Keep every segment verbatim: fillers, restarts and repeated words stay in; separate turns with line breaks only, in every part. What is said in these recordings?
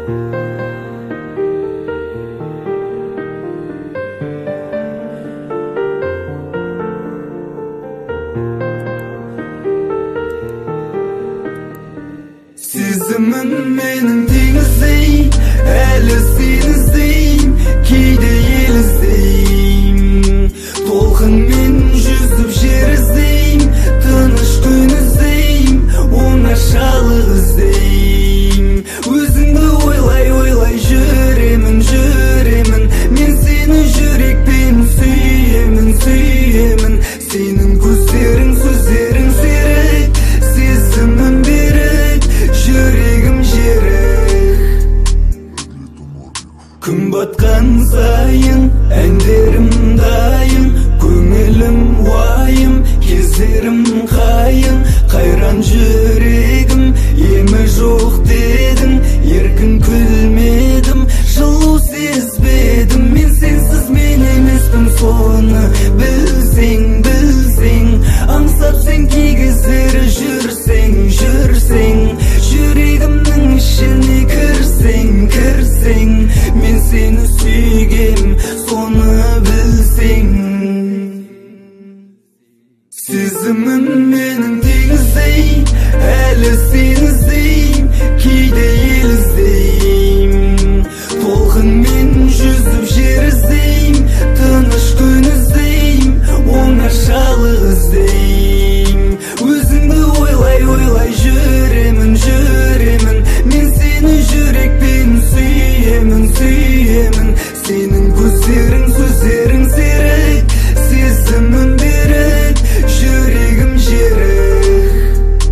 Сезімім менің теңіздей, әлі сені іздейм, кейде ел іздейм. Толқынмен жүзіп жер іздейм, тыныш күн іздейм, оңашалық іздейм. Өзіңді ойлай ойлай жүремін, жүремін, мен сені жүрекпен сүйемін, сүйемін. Сенің көздерің, сөздерің серік, сезімім берік, жүрегім жерік. Күн батқан сайын әндерім дайын, көңілім уайым, кездерім қайын. Қайран жүрегім, емі жоқ дедің, еркін күлмедім, жылу сезбедім. Мен сенсіз мен емеспін, соны білсең, білсең. Аңсап сен кей кездері жүрсең, жүрсең, жүрегімнің ішіне кірсең, кірсең. Мен сені сүйгем, соны білсең. Сезімім менің теңіздей, әлі сені іздейм, кейде ел іздейм. Толқынмен жүзіп жер іздейм, тыныш күн іздейм, оңашалық іздейм. Өзіңді ойлай ойлай жүремін, жүремін, мен сені жүрекпен сүйемін, сүйемін. Сенің көздерің, сөздерің серік, сезімім берік, жүрегім жерік.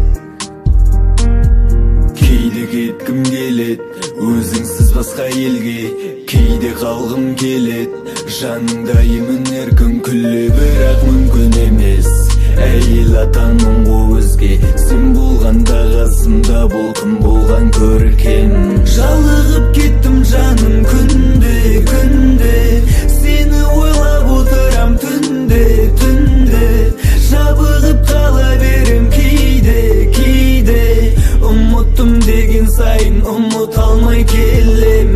Кейде кеткім келет, өзіңсіз басқа елге, кейде қалғым келет, жаныңдаймын еркін күле, бірақ мүмкін емес. Әйел атаның ғой өзге, сен болғанда қасымда бол, кім болған көркен. Жалығып кеттім жаным күнде, күнде, сені ойлап отырам түнде, түнде. Жабығып қала берем кейде, кейде, ұмыттым деген сайын ұмыт алмай келем.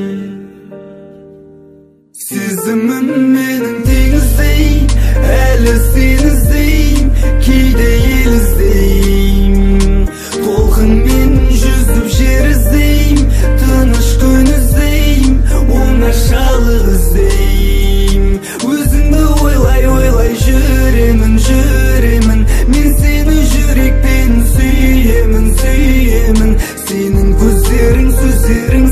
Сезімім менің теңіздей, әлі сені іздейм, кейде ел іздейм. Толқынмен жүзіп жер іздейм, тыныш күн іздейм, оңашалық іздейм. Өзіңді ойлай ойлай жүремін, жүремін, мен сені жүрекпен сүйемін, сүйемін. Сенің көздерің, сөздерің